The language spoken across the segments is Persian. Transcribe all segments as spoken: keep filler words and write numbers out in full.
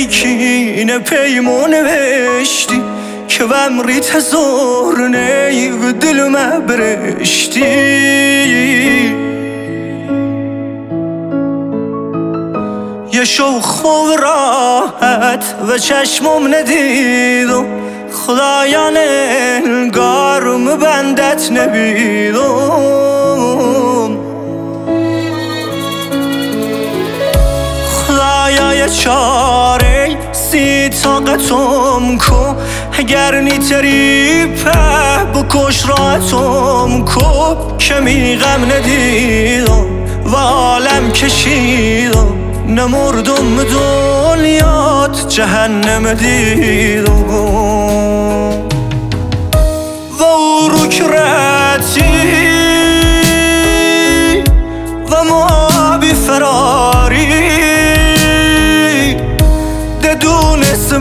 کینه پیمون نوشتی که بمری تزار نیو دل ما برشتی یه شو خوب راحت و چشمم ندیدم خدایان انگارم بندت نبیدم خدایا یه چاره سی طاقتم کو اگر نیتری په بکش راتم کو کمی غم ندیدم و عالم کشیدم نمردم دنیات جهنم دیدم و او رکرتی و ما بی فراری دونستم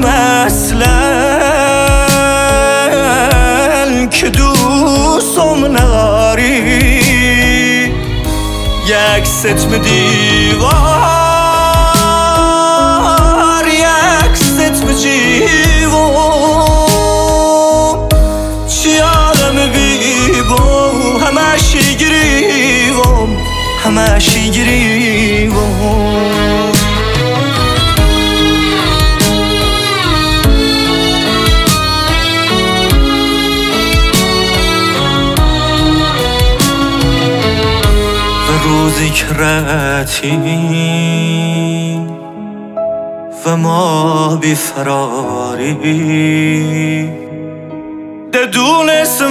اصلا که دوستم نداری یک ستم دیوار یک ستم جیوم چی آدم بیبو همشی گریوم همشی گریوم روزی که رتی و ما بی فراری دونستم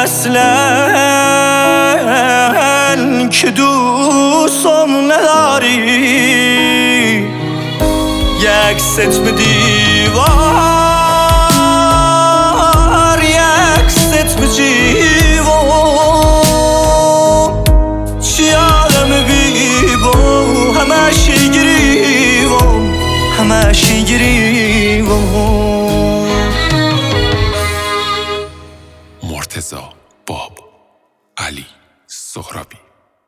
اصلا که دوستم نداری یک ستم دیوار